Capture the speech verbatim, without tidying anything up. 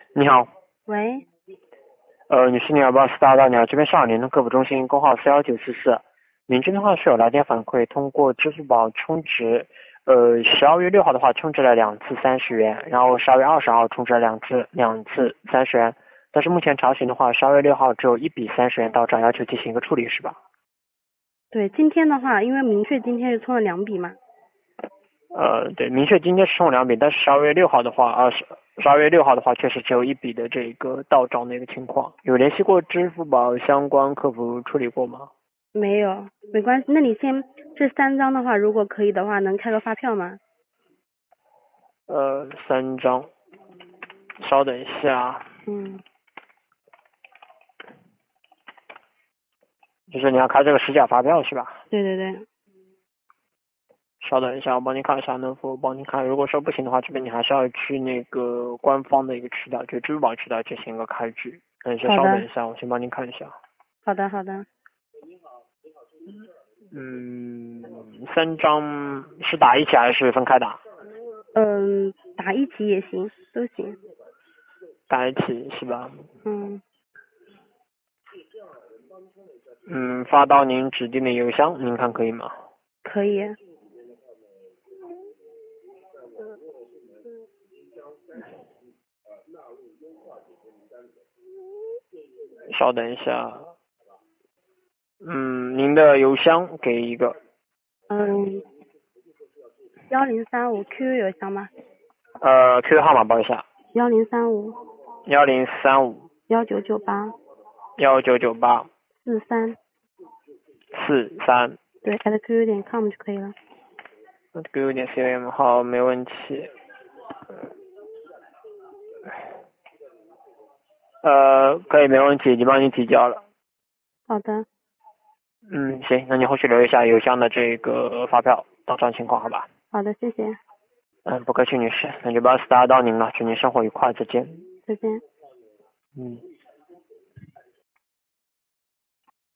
你好， 喂， 呃，女士你好，不好意思打扰你了，这边是二联通客服中心，工号四幺九四四。您这边的话是有来电反馈，通过支付宝充值，呃，十二月六号的话充值了两次三十元，然后十二月二十号充值了两次两次三十元，但是目前查询的话，十二月六号只有一笔三十元到账，要求进行一个处理是吧？ 对，今天的话，因为明确今天是充了两笔嘛。 呃，对，明确今天是充两笔，但是十二月六号的话，二十十二月六号的话，确实只有一笔的这个到账的一个情况。有联系过支付宝相关客服处理过吗？ 没有，没关系。那你先这三张的话，如果可以的话，能开个发票吗？ 呃，三张，稍等一下， 嗯， 就是你要开这个实价发票是吧？ 对对对。 稍等一下，我帮你看一下能否帮你看。如果说不行的话，这边你还是要去那个官方的一个渠道，就支付宝渠道进行一个开具。嗯，先好的， 稍等一下，我先帮您看一下。 好的，好的。 嗯，三张是打一起还是分开打？ 嗯，打一起也行，都行。 打一起是吧？ 嗯， 嗯，发到您指定的邮箱，您看可以吗？ 可以。 稍等一下。嗯，您的邮箱给一个。 嗯，幺零三五 Q Q 邮箱吗？ 呃，Q Q 号码报一下。 幺零三五幺零三五幺九九八幺九九八四三， 四三。 对，at Q Q 点 com 就可以了。 Q Q 点 com 好，没问题。呃，可以，没问题，已经帮你提交了。 好的， 嗯，行，那你后续留意一下邮箱的这个发票到账情况，好吧？ 好的，谢谢， 嗯，不客气，女士，那就不好意思打扰到您了，祝您生活愉快，再见。 再见。 嗯。